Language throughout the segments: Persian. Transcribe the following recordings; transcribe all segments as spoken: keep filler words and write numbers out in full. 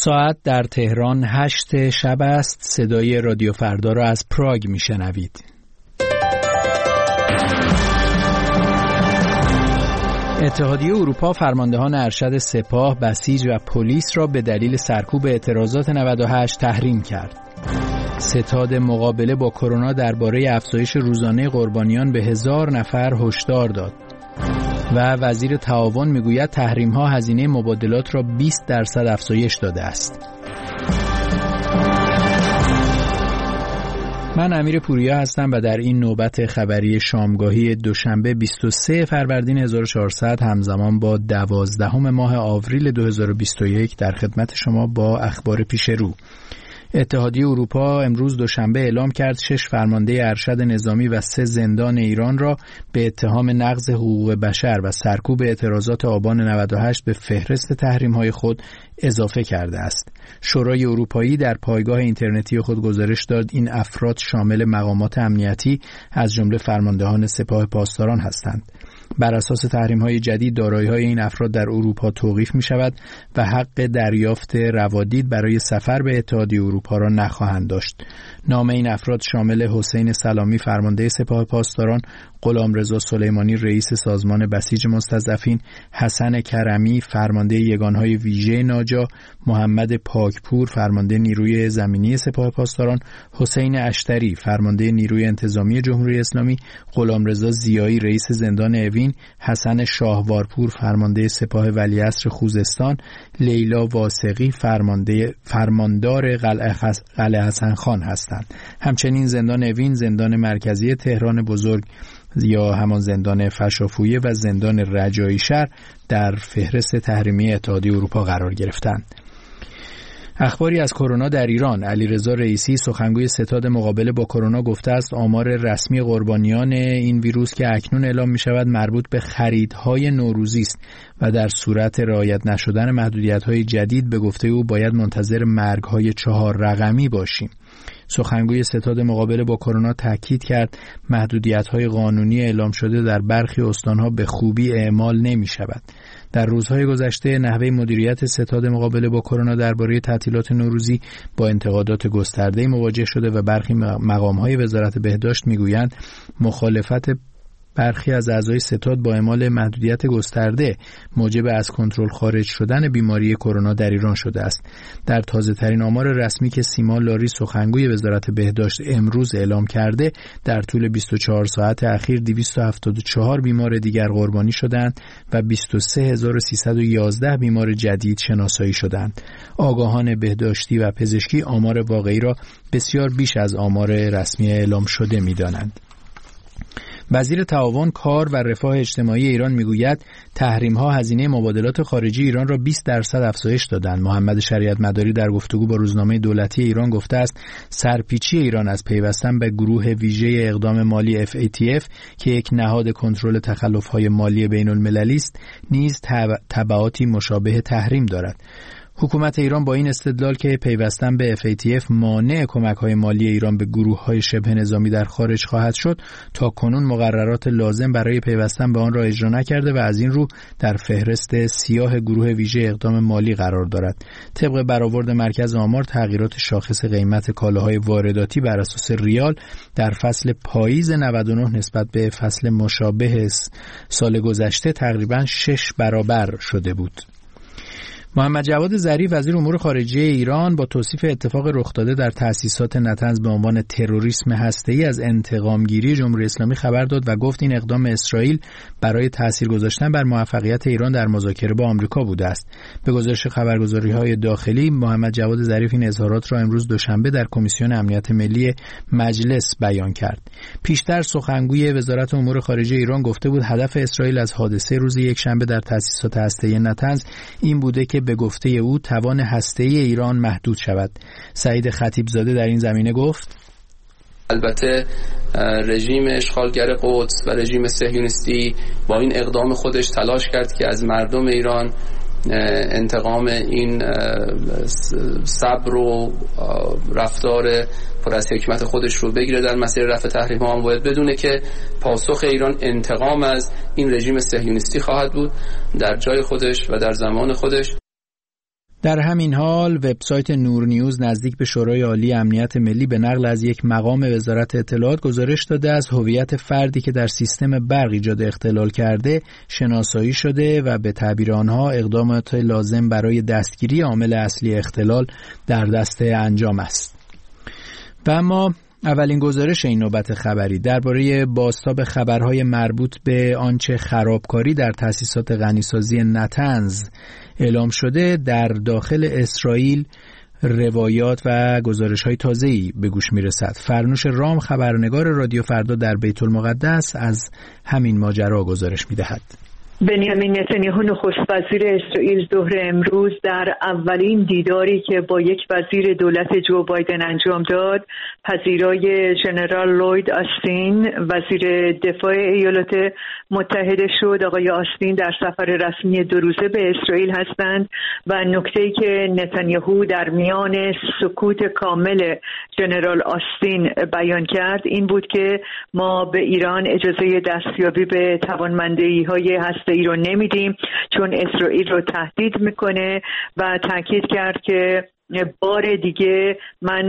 ساعت در تهران هشت شب است. صدای رادیو فردا را از پراگ میشنوید. اتحادیه اروپا فرماندهان ارشد سپاه، بسیج و پلیس را به دلیل سرکوب اعتراضات نود و هشت تحریم کرد. ستاد مقابله با کرونا درباره افزایش روزانه قربانیان به هزار نفر هشدار داد. و وزیر تعاون میگوید تحریم‌ها هزینه مبادلات را بیست درصد افزایش داده است. من امیر پوریا هستم و در این نوبت خبری شامگاهی دوشنبه بیست و سوم فروردین هزار و چهارصد همزمان با دوازدهم ماه آوریل دو هزار و بیست و یک در خدمت شما با اخبار پیش رو. اتحادیه اروپا امروز دوشنبه اعلام کرد شش فرمانده ارشد نظامی و سه زندان ایران را به اتهام نقض حقوق بشر و سرکوب اعتراضات آبان نود و هشت به فهرست تحریم‌های خود اضافه کرده است. شورای اروپایی در پایگاه اینترنتی خود گزارش داد این افراد شامل مقامات امنیتی از جمله فرماندهان سپاه پاسداران هستند. بر اساس تحریم‌های جدید دارایی‌های این افراد در اروپا توقیف می‌شود و حق دریافت روادید برای سفر به اتحادیه اروپا را نخواهند داشت. نام این افراد شامل حسین سلامی فرمانده سپاه پاسداران، غلامرضا سلیمانی رئیس سازمان بسیج مستضعفین، حسن کرمی فرمانده یگانهای ویژه ناجا، محمد پاکپور فرمانده نیروی زمینی سپاه پاسداران، حسین اشتری فرمانده نیروی انتظامی جمهوری اسلامی، غلامرضا زیایی رئیس زندان اوین، حسن شاهوارپور فرمانده سپاه ولیعصر خوزستان، لیلا واسقی فرمانده فرماندار قلعه حسن خان هستند. همچنین زندان اوین، زندان مرکزی تهران بزرگ یا همان زندان فشافویه و زندان رجایی شهر در فهرست تحریمی اتحادیه اروپا قرار گرفتند. اخباری از کرونا در ایران. علیرضا رئیسی سخنگوی ستاد مقابله با کرونا گفته است آمار رسمی قربانیان این ویروس که اکنون اعلام می شود مربوط به خریدهای نوروزی است و در صورت رعایت نشدن محدودیت‌های جدید به گفته او باید منتظر مرگ‌های چهار رقمی باشیم. سخنگوی ستاد مقابله با کرونا تاکید کرد محدودیت‌های قانونی اعلام شده در برخی استان‌ها به خوبی اعمال نمی‌شود. در روزهای گذشته نحوه مدیریت ستاد مقابله با کرونا درباره تعطیلات نوروزی با انتقادات گسترده‌ای مواجه شده و برخی مقام‌های وزارت بهداشت می‌گویند مخالفت برخی از اعضای ستاد با اعمال محدودیت گسترده موجب از کنترل خارج شدن بیماری کرونا در ایران شده است. در تازه‌ترین آمار رسمی که سیما لاری سخنگوی وزارت بهداشت امروز اعلام کرده در طول بیست و چهار ساعت اخیر دویست و هفتاد و چهار بیمار دیگر قربانی شدند و بیست و سه هزار و سیصد و یازده بیمار جدید شناسایی شدند. آگاهان بهداشتی و پزشکی آمار واقعی را بسیار بیش از آمار رسمی اعلام شده می‌دانند. وزیر تعاون، کار و رفاه اجتماعی ایران میگوید تحریم‌ها هزینه مبادلات خارجی ایران را بیست درصد افزایش دادند. محمد شریعت مداری در گفتگو با روزنامه دولتی ایران گفته است سرپیچی ایران از پیوستن به گروه ویژه اقدام مالی اف ای تی اف که یک نهاد کنترل تخلف‌های مالی بین‌المللی است نیز تبعاتی مشابه تحریم دارد. حکومت ایران با این استدلال که پیوستن به اف ای تی اف مانع کمک‌های مالی ایران به گروه‌های شبه نظامی در خارج خواهد شد تا کنون مقررات لازم برای پیوستن به آن را اجرا نکرده و از این رو در فهرست سیاه گروه ویژه اقدام مالی قرار دارد. طبق برآورد مرکز آمار تغییرات شاخص قیمت کالاهای وارداتی بر اساس ریال در فصل پاییز نود و نه نسبت به فصل مشابه سال گذشته تقریباً شش برابر شده بود. محمد جواد ظریف وزیر امور خارجه ایران با توصیف اتفاق رخ داده در تأسیسات نطنز به عنوان تروریسم هسته‌ای از انتقامگیری جمهوری اسلامی خبر داد و گفت این اقدام اسرائیل برای تأثیر گذاشتن بر موفقیت ایران در مذاکره با آمریکا بوده است. به گزارش خبرگزاری‌های داخلی محمد جواد ظریف این اظهارات را امروز دوشنبه در کمیسیون امنیت ملی مجلس بیان کرد. پیشتر سخنگوی وزارت امور خارجه ایران گفته بود هدف اسرائیل از حادثه روز یکشنبه در تأسیسات هسته‌ای نطنز این بوده که به گفته او توان هسته‌ای ایران محدود شود. سعید خطیبزاده در این زمینه گفت البته رژیم اشغالگر قدس و رژیم صهیونیستی با این اقدام خودش تلاش کرد که از مردم ایران انتقام این صبر و رفتار پر از حکمت خودش رو بگیره در مسیر رفع تحریم ها. هم باید بدونه که پاسخ ایران انتقام از این رژیم صهیونیستی خواهد بود در جای خودش و در زمان خودش. در همین حال وبسایت نور نیوز نزدیک به شورای عالی امنیت ملی به نقل از یک مقام وزارت اطلاعات گزارش داده از هویت فردی که در سیستم برق ایجاد اختلال کرده شناسایی شده و به تعبیر آنها اقدامات لازم برای دستگیری عامل اصلی اختلال در دست انجام است. و اما اولین گزارش این نوبت خبری درباره بازتاب خبرهای مربوط به آنچه خرابکاری در تأسیسات غنیسازی نتنز اعلام شده در داخل اسرائیل روایات و گزارش‌های تازه‌ای به گوش می‌رسد. فرنوش رام خبرنگار رادیو فردا در بیت المقدس از همین ماجرا گزارش می‌دهد. بنیامین نتانیاهو نخست وزیر اسرائیل ظهر امروز در اولین دیداری که با یک وزیر دولت جو بایدن انجام داد پذیرای ژنرال لوید آستین وزیر دفاع ایالات متحده شد. آقای آستین در سفر رسمی دو روزه به اسرائیل هستند و نکته‌ای که نتانیاهو در میان سکوت کامل ژنرال آستین بیان کرد این بود که ما به ایران اجازه دستیابی به توانمندی‌های هسته ای رو نمیدیم چون اسرائیل رو تهدید میکنه و تاکید کرد که بار دیگه من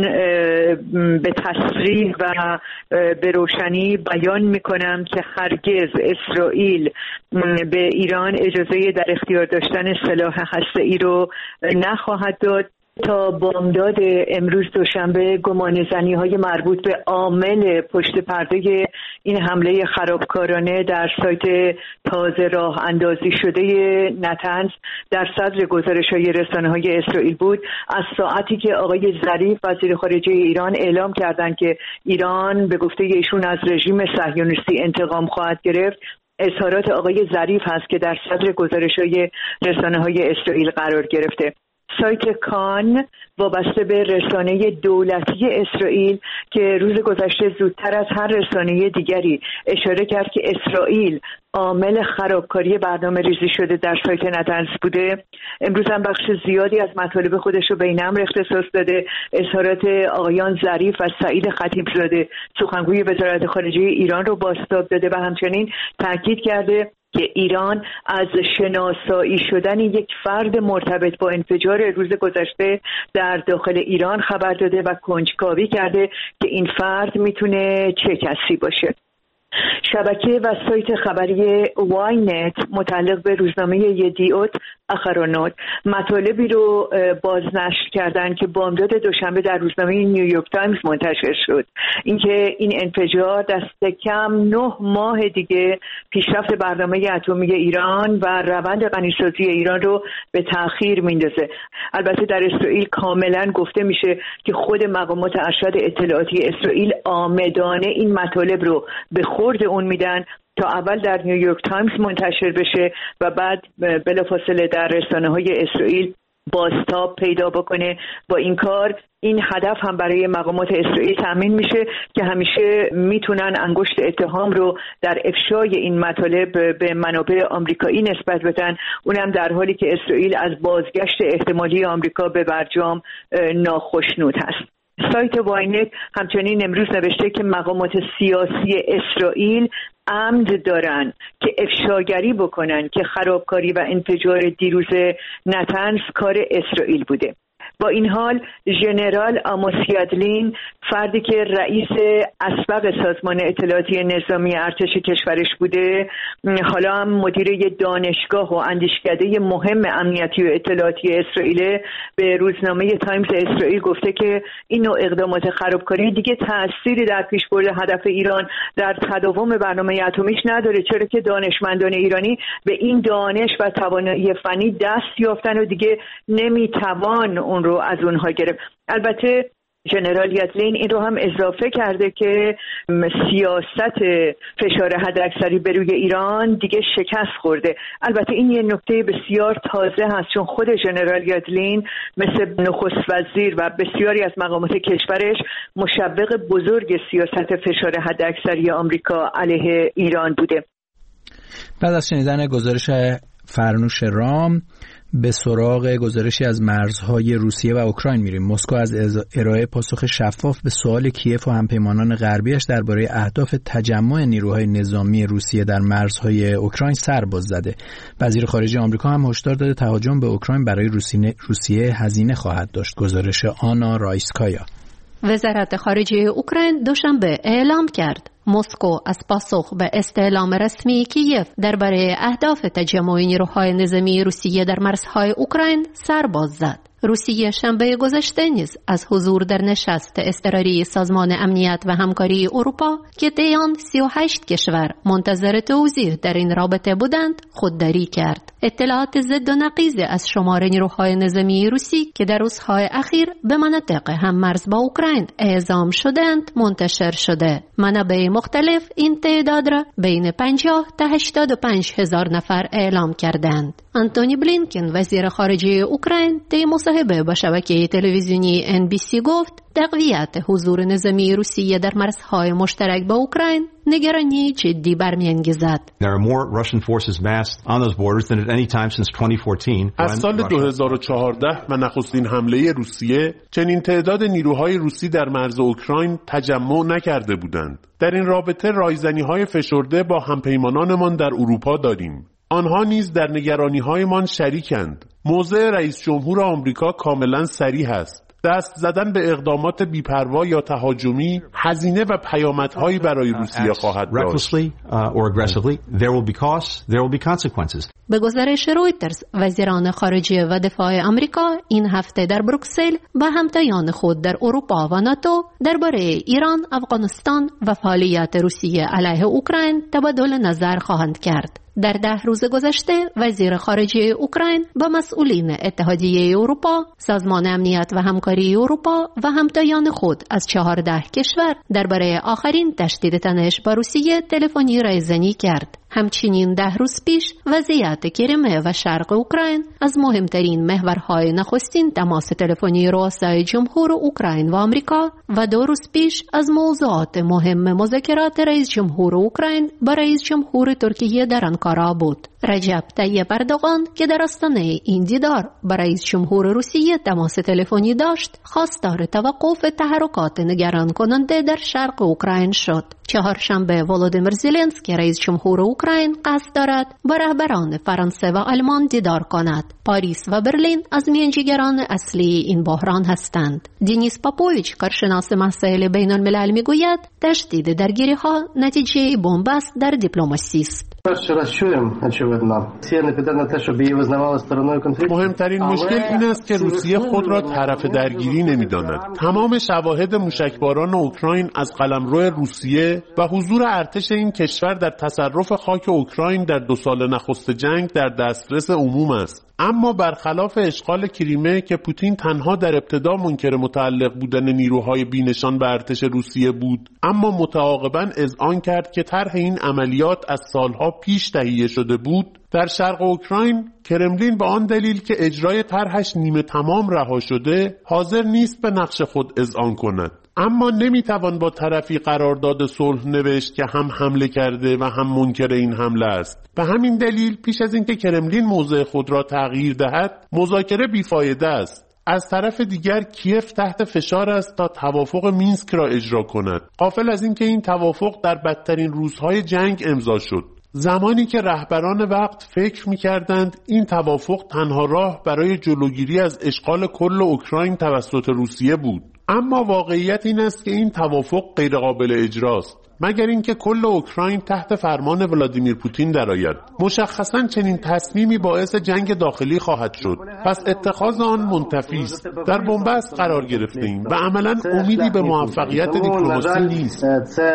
به تصریح و به روشنی بیان میکنم که هرگز اسرائیل به ایران اجازه در اختیار داشتن سلاح هسته‌ای رو نخواهد داد. تا بامداد امروز دوشنبه گمانه‌زنی‌های مربوط به عامل پشت پرده این حمله خرابکارانه در سایت تازه راه اندازی شده نتنز در صدر گزارش‌های رسانه‌های اسرائیل بود. از ساعتی که آقای ظریف وزیر خارجه ایران اعلام کردند که ایران به گفته ایشون از رژیم صهیونیستی انتقام خواهد گرفت، اظهارات آقای ظریف هست که در صدر گزارش‌های رسانه‌های اسرائیل قرار گرفته. سایت کان وابسته به رسانه دولتی اسرائیل که روز گذشته زودتر از هر رسانه دیگری اشاره کرد که اسرائیل عامل خرابکاری برنامه ریزی شده در سایت نتنز بوده، امروز هم بخش زیادی از مطالب خودش رو به این امر اختصاص داده. اظهارات آقایان ظریف و سعید خطیبزاده سخنگوی وزارت خارجه ایران رو بازتاب داده و همچنین تاکید کرده که ایران از شناسایی شدن یک فرد مرتبط با انفجار روز گذشته در داخل ایران خبر داده و کنجکاوی کرده که این فرد میتونه چه کسی باشه. شبکه و سایت خبری واینت متعلق به روزنامه یدیعوت اخرونوت مطالبی رو بازنشر کردند که بامداد دوشنبه در روزنامه نیویورک تایمز منتشر شد. اینکه این انفجار دست کم نه ماه دیگه پیشرفت برنامه اتمی ایران و روند غنیسازی ایران رو به تأخیر میندازه. البته در اسرائیل کاملا گفته میشه که خود مقامات ارشد اطلاعاتی اسرائیل آمدانه این مطالب رو به خورد اون میدن تا اول در نیویورک تایمز منتشر بشه و بعد بلافاصله در رسانه‌های اسرائیل بازتاب پیدا بکنه. با این کار این هدف هم برای مقامات اسرائیل تامین میشه که همیشه میتونن انگشت اتهام رو در افشای این مطالب به منابع آمریکایی نسبت بدن، اونم در حالی که اسرائیل از بازگشت احتمالی آمریکا به برجام ناخشنود هست. سایت واینت همچنین امروز نوشته که مقامات سیاسی اسرائیل عمد دارن که افشاگری بکنن که خرابکاری و انفجار دیروز نتنز کار اسرائیل بوده. با این حال ژنرال آموس یادلین فردی که رئیس اسبق سازمان اطلاعاتی نظامی ارتش کشورش بوده حالا هم مدیر دانشگاه و اندیشکده مهم امنیتی و اطلاعاتی اسرائیل به روزنامه تایمز اسرائیل گفته که این نوع اقدامات خرابکاری دیگه تأثیری در پیشبرد هدف ایران در تداوم برنامه اتمیش نداره، چرا که دانشمندان ایرانی به این دانش و توانایی فنی دست یافتن و دیگه نمیتوان اون رو از اونها گرفت. البته ژنرال یادلین این رو هم اضافه کرده که سیاست فشار حداکثری بر روی ایران دیگه شکست خورده. البته این یه نکته بسیار تازه هست چون خود ژنرال یادلین مثل نخست وزیر و بسیاری از مقامات کشورش مشوق بزرگ سیاست فشار حداکثری آمریکا علیه ایران بوده. بعد از شنیدن گزارش فرنوش رام به سراغ گزارشی از مرزهای روسیه و اوکراین میریم. مسکو از ارائه پاسخ شفاف به سوال کیف و همپیمانان غربیش درباره اهداف تجمع نیروهای نظامی روسیه در مرزهای اوکراین سر باز زده. وزیر خارجه آمریکا هم هشدار داده تهاجم به اوکراین برای روسیه هزینه خواهد داشت. گزارش آنا رایسکایا. وزارت خارجه اوکراین دوشنبه اعلام کرد مسکو از پاسخ به استعلام رسمی کیف درباره اهداف تجمع نیروهای نظامی روسیه در مرزهای اوکراین سر باز زد. روسیه شنبه گذشته نیز از حضور در نشست اضطراری سازمان امنیت و همکاری اروپا که طی آن سی و هشت کشور منتظر توضیح در این رابطه بودند خودداری کرد. اطلاعات ضد و نقیض از شمار نیروهای نظامی روسی که در روزهای اخیر به مناطق هم مرز با اوکراین اعزام شدند منتشر شده. منابع مختلف این تعداد را بین پنجاه تا هشتاد و پنج هزار نفر اعلام کردند. آنتونی بلینکن وزیر خارجه اوکراین طی مصاحبه با شبکه تلویزیونی ان بی سی گفت تقویت حضور نظامی روسیه در مرزهای مشترک با اوکراین نگرانی جدی برمی‌انگیزد. از سال دو هزار و چهارده و نخستین حمله روسیه چنین تعداد نیروهای روسی در مرز اوکراین تجمع نکرده بودند. در این رابطه رایزنی‌های فشرده با همپیمانانمان در اروپا داریم. آنها نیز در نگرانی‌هایمان شریکند. موضع رئیس جمهور آمریکا کاملا صریح است. دست زدن به اقدامات بی‌پروا یا تهاجمی هزینه و پیامدهایی برای روسیه خواهد داشت. به گزارش رویترز، وزیران خارجه و دفاع آمریکا این هفته در بروکسل با همتایان خود در اروپا و ناتو درباره ایران، افغانستان و فعالیت روسیه علیه اوکراین تبادل نظر خواهند کرد. در ده روز گذشته وزیر خارجه اوکراین با مسئولین اتحادیه اروپا، سازمان امنیت و همکاری اروپا و همتایان خود از چهارده کشور درباره آخرین تشدید تنش با روسیه تلفنی رایزنی کرد. همچنین ده روز پیش وضعیت کریمه و شرق اوکراین از مهمترین محورهای نخستین تماس تلفنی رؤسای جمهور اوکراین و آمریکا و دو روز پیش از موضوعات مهم مذاکرات رئیس جمهور اوکراین با رئیس جمهور ترکیه در آنکارا بود. رجب طیب اردوغان که در آستانه این دیدار با رئیس جمهور روسیه تماس تلفنی داشت، خواستار توقف تحرکات نگران کننده در شرق اوکراین شد. چهارشنبه ولودیمیر زلنسکی رئیس جمهور اوکراین قصد دارد با رهبران فرانسه و آلمان دیدار کند. پاریس و برلین از میانجیگران اصلی این بحران هستند. دینیس پاپوویچ کارشناس مسائل بین الملل میگوید تشدید درگیری‌ها نتیجه بنبست در دیپلماسی است. مهمترین مشکل این است که روسیه خود را طرف درگیری نمی‌داند. تمام شواهد موشکباران اوکراین از قلمرو روسیه و حضور ارتش این کشور در تصرف خاک اوکراین در دو سال نخست جنگ در دسترس عموم است. اما برخلاف اشغال کریمه که پوتین تنها در ابتدا منکر متعلق بودن نیروهای بینشان به ارتش روسیه بود، اما متعاقباً اذعان کرد که طرح این عملیات از سالها پیش تهیه شده بود، در شرق اوکراین کرملین به آن دلیل که اجرای طرحش نیمه تمام رها شده حاضر نیست به نقش خود اذعان کند. اما نمیتوان با طرفی قرارداد صلح نوشت که هم حمله کرده و هم منکر این حمله است. به همین دلیل پیش از اینکه کرملین موضع خود را تغییر دهد مذاکره بیفایده است. از طرف دیگر کیف تحت فشار است تا توافق مینسک را اجرا کند، غافل از اینکه این توافق در بدترین روزهای جنگ امضا شد، زمانی که رهبران وقت فکر می‌کردند این توافق تنها راه برای جلوگیری از اشغال کل اوکراین توسط روسیه بود. اما واقعیت این است که این توافق غیرقابل اجراست مگر اینکه کل اوکراین تحت فرمان ولادیمیر پوتین درآید. مشخصاً چنین تصمیمی باعث جنگ داخلی خواهد شد، پس اتخاذ آن منتفی است. در بنبست قرار گرفتیم و عملاً امیدی به موفقیت دیپلماسی نیست.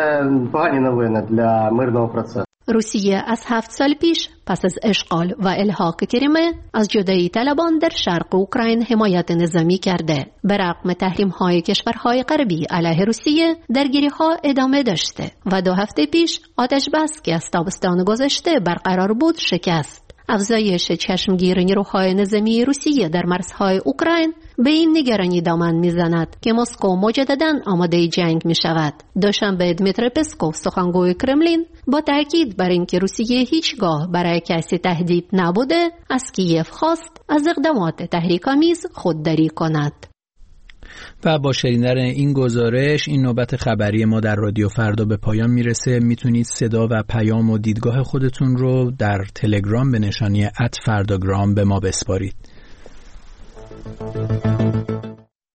روسیه از هفت سال پیش پس از اشغال و الحاق کریمه از جدایی طلبان در شرق اوکراین حمایت نظامی کرده. به رغم تحریم های کشورهای غربی علیه روسیه درگیری ها ادامه داشته و دو هفته پیش آتش بس که از تابستان گذشته برقرار بود شکست. افزایش چشمگیر نیروهای نظامی روسیه در مرزهای اوکراین به این نگرانی دامن میزند که مسکو مجدداً آماده جنگ می شود. دوشنبه دمیتری پسکوف سخنگوی کرملین با تاکید بر اینکه روسیه هیچگاه برای کسی تهدید نبوده از کیف خواست از اقدامات تحریک‌آمیز خودداری کند. و با شنیدن این گزارش این نوبت خبری ما در رادیو فردا به پایان میرسه. میتونید صدا و پیام و دیدگاه خودتون رو در تلگرام به نشانی ات فرداگرام به ما بسپارید.